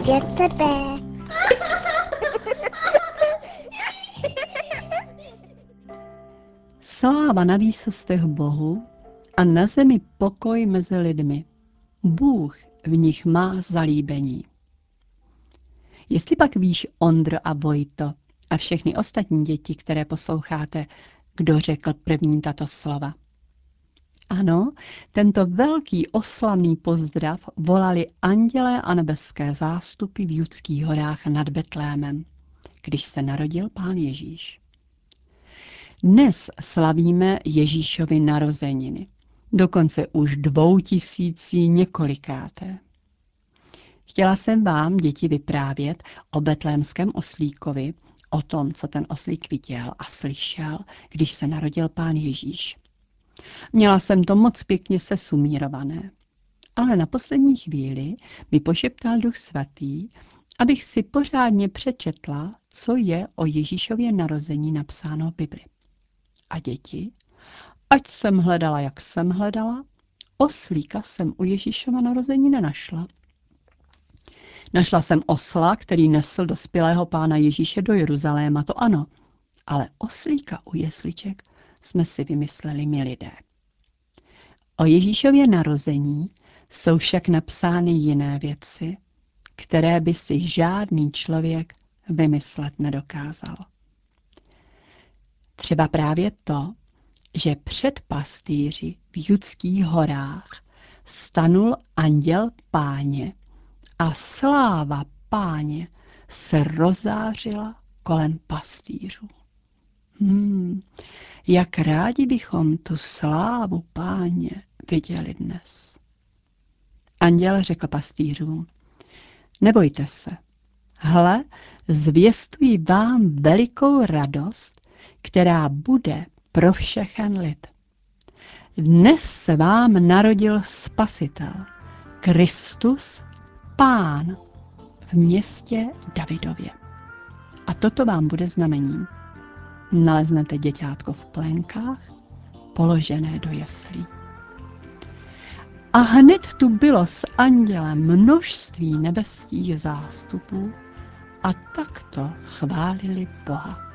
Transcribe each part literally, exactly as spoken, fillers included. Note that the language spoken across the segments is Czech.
Je tebe. Sláva na výsostech Bohu a na zemi pokoj mezi lidmi. Bůh v nich má zalíbení. Jestli pak víš, Ondro a Vojto a všechny ostatní děti, které posloucháte, kdo řekl první tato slova. Ano, tento velký oslavný pozdrav volali andělé a nebeské zástupy v Judských horách nad Betlémem, když se narodil Pán Ježíš. Dnes slavíme Ježíšovy narozeniny, dokonce už dvoutisící několikáté. Chtěla jsem vám, děti, vyprávět o betlémském oslíkovi, o tom, co ten oslík viděl a slyšel, když se narodil Pán Ježíš. Měla jsem to moc pěkně sesumírované, ale na poslední chvíli mi pošeptal Duch Svatý, abych si pořádně přečetla, co je o Ježíšově narození napsáno v Bibli. A děti, ať jsem hledala, jak jsem hledala, oslíka jsem u Ježíšova narození nenašla. Našla jsem osla, který nesl dospělého Pána Ježíše do Jeruzaléma, to ano, ale oslíka u jesliček jsme si vymysleli my lidé. O Ježíšově narození jsou však napsány jiné věci, které by si žádný člověk vymyslet nedokázal. Třeba právě to, že před pastýři v Judských horách stanul anděl Páně a sláva Páně se rozářila kolem pastýřů. Hmm, jak rádi bychom tu slávu Páně viděli dnes. Anděl řekl pastýřům, nebojte se, hle, zvěstuji vám velikou radost, která bude pro všechen lid. Dnes se vám narodil Spasitel, Kristus, Pán, v městě Davidově. A toto vám bude znamením. Naleznete děťátko v plenkách, položené do jeslí. A hned tu bylo s andělem množství nebeských zástupů a takto chválili Boha.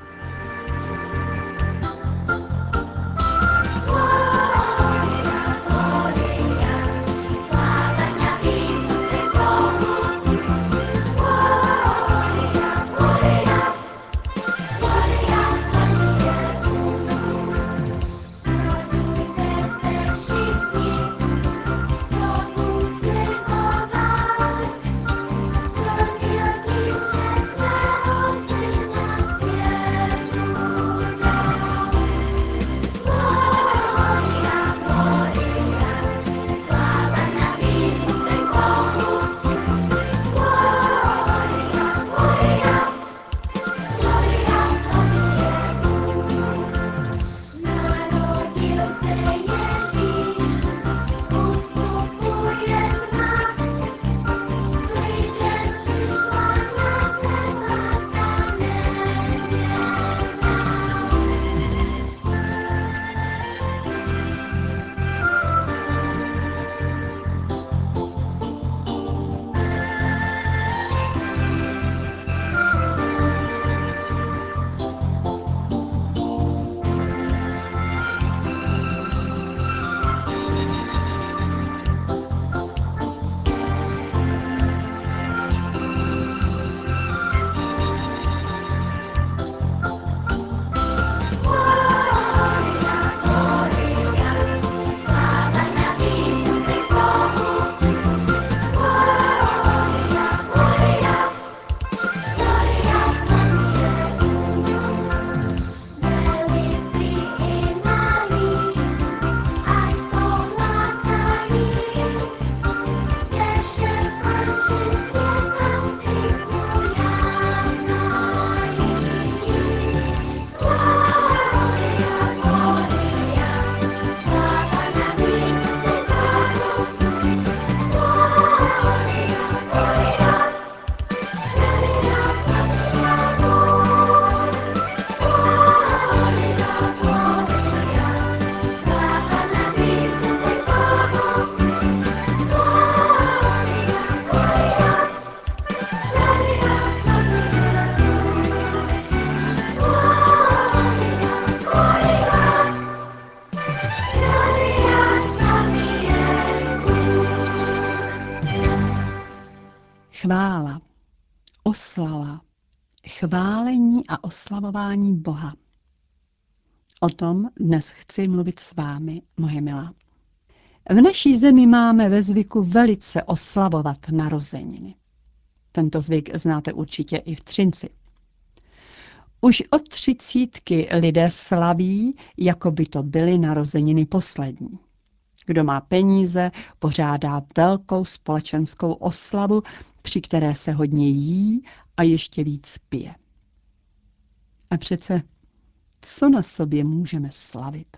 chválení a oslavování Boha. O tom dnes chci mluvit s vámi, moje milá. V naší zemi máme ve zvyku velice oslavovat narozeniny. Tento zvyk znáte určitě i v Třinci. Už od třicítky lidé slaví, jako by to byly narozeniny poslední. Kdo má peníze, pořádá velkou společenskou oslavu, při které se hodně jí a ještě víc pije. A přece, co na sobě můžeme slavit?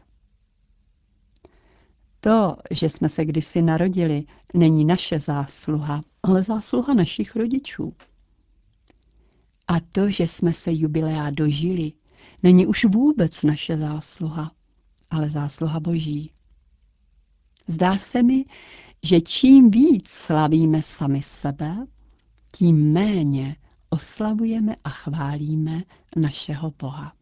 To, že jsme se kdysi narodili, není naše zásluha, ale zásluha našich rodičů. A to, že jsme se jubilea dožili, není už vůbec naše zásluha, ale zásluha Boží. Zdá se mi, že čím víc slavíme sami sebe, tím méně oslavujeme a chválíme našeho Boha.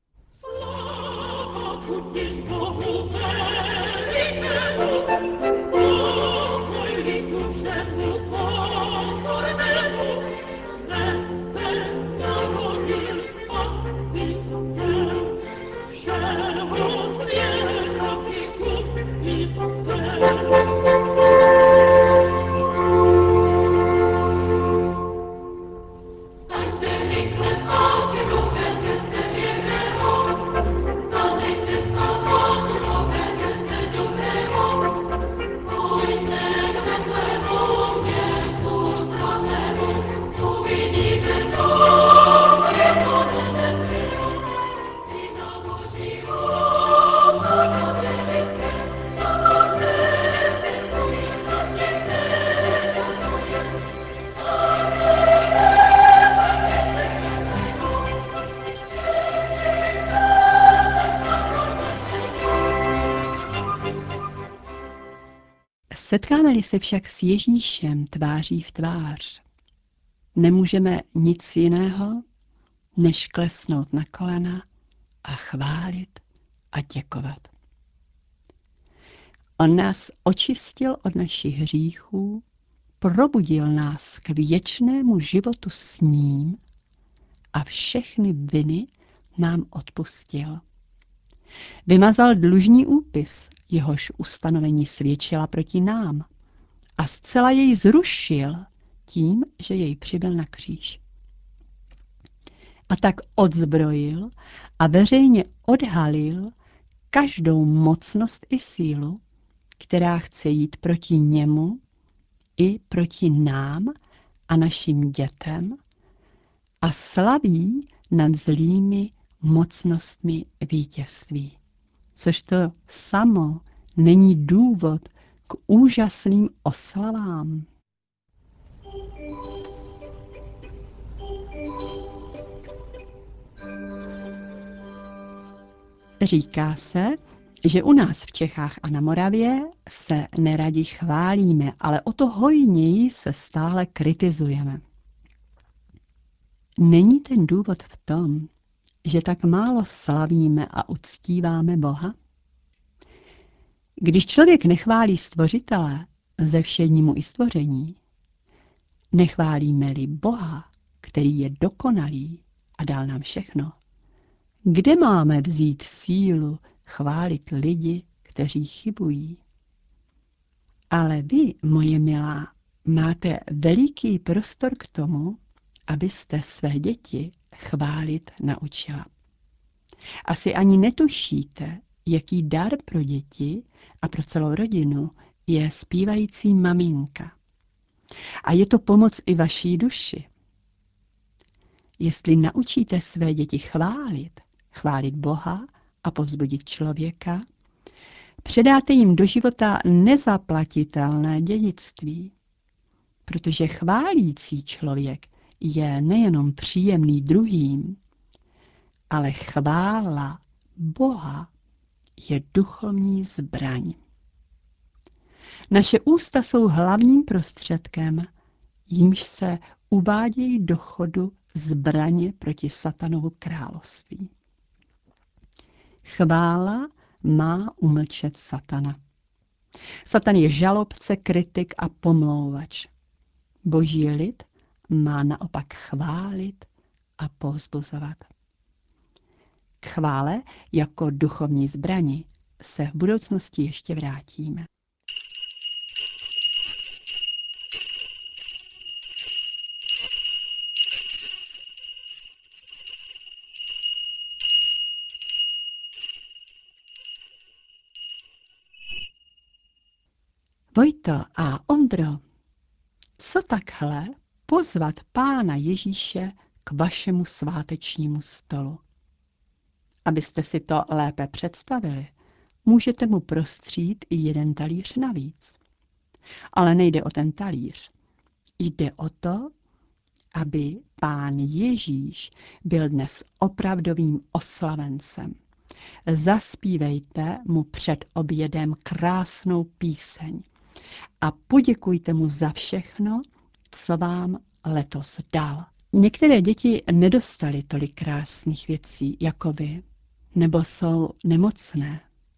Setkáme-li se však s Ježíšem tváří v tvář, nemůžeme nic jiného, než klesnout na kolena a chválit a děkovat. On nás očistil od našich hříchů, probudil nás k věčnému životu s ním a všechny viny nám odpustil. Vymazal dlužní úpis, jehož ustanovení svědčila proti nám, a zcela jej zrušil tím, že jej přibyl na kříž. A tak odzbrojil a veřejně odhalil každou mocnost i sílu, která chce jít proti němu i proti nám a našim dětem a slaví nad zlými mocnostmi vítězství. Což to samo není důvod k úžasným oslavám. Říká se, že u nás v Čechách a na Moravě se neradi chválíme, ale o to hojněji se stále kritizujeme. Není ten důvod v tom, že tak málo slavíme a uctíváme Boha? Když člověk nechválí Stvořitele, ze všední mu i stvoření, nechválíme-li Boha, který je dokonalý a dal nám všechno, kde máme vzít sílu chválit lidi, kteří chybují? Ale vy, moje milá, máte veliký prostor k tomu, abyste své děti chválit naučila. Asi ani netušíte, jaký dar pro děti a pro celou rodinu je zpívající maminka. A je to pomoc i vaší duši. Jestli naučíte své děti chválit, chválit Boha a povzbudit člověka, předáte jim do života nezaplatitelné dědictví. Protože chválící člověk je nejenom příjemný druhým, ale chvála Boha je duchovní zbraň. Naše ústa jsou hlavním prostředkem, jímž se uvádějí do chodu zbraně proti satanovu království. Chvála má umlčet satana. Satan je žalobce, kritik a pomlouvač. Boží lid má naopak chválit a povzbuzovat. K chvále jako duchovní zbrani se v budoucnosti ještě vrátíme. Vojto a Ondro, co takhle pozvat Pána Ježíše k vašemu svátečnímu stolu? Abyste si to lépe představili, můžete mu prostřít i jeden talíř navíc. Ale nejde o ten talíř. Jde o to, aby Pán Ježíš byl dnes opravdovým oslavencem. Zaspívejte mu před obědem krásnou píseň a poděkujte mu za všechno, co vám letos dal. Některé děti nedostaly tolik krásných věcí jako vy, nebo jsou nemocné.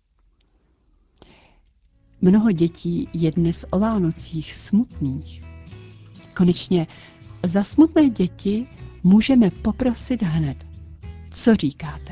Mnoho dětí je dnes o Vánocích smutných. Konečně za smutné děti můžeme poprosit hned. Co říkáte?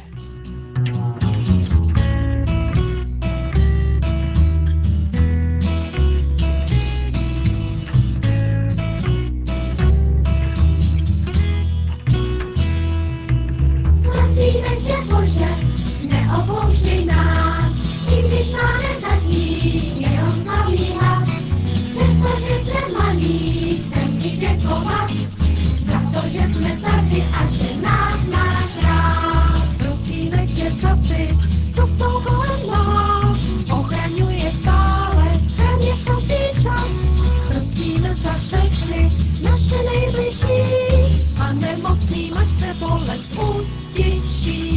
Prosíme tě, Bože, neopouštěj nás, i když máme zatím jenom slabý hlas. Přestože jsme malí, chcem ti děkovat, za to, že jsme tady a že nás máš rád. Prosíme tě za ty, co jsou kolem nás, ochraňuje stále, téměř každý čas. Prosíme za všechny naše nejbližší a nemocným, ať se bolest utiší.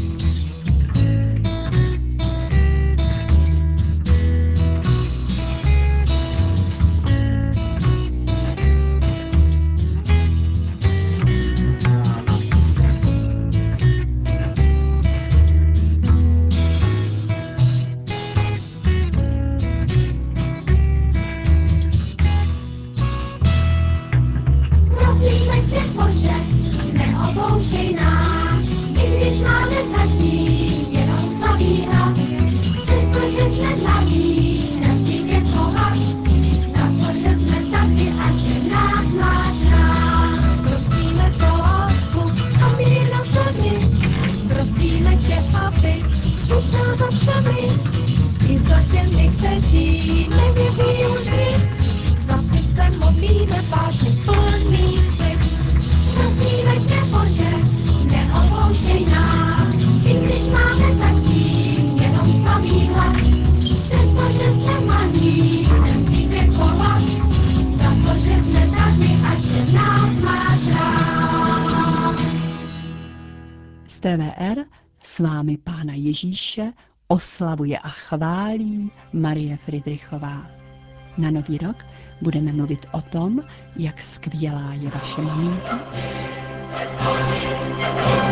Prosíme tě, Bože, neopouštěj nás, i když máme zatím jenom slabý hlas. Přestože jsme mladí, chcem ti děkovat, za to, že jsme tady a že nás máš rád. Prosíme za lásku a mír na zemi, prosíme tě, aby přišel za všemi, i za těmi, kteří nevěří už nic. Za ty se modlíme, vážně plný styk. Prosíme tě, Bože, neopouštěj nás, i když máme zatím jenom slabý hlas. Přestože jsme malí, chcem ti děkovat, za to, že jsme tady a že nás máš rád. Z T V R s vámi Pána Ježíše oslavuje a chválí Marie Fridrichová. Na Nový rok budeme mluvit o tom, jak skvělá je vaše maminka.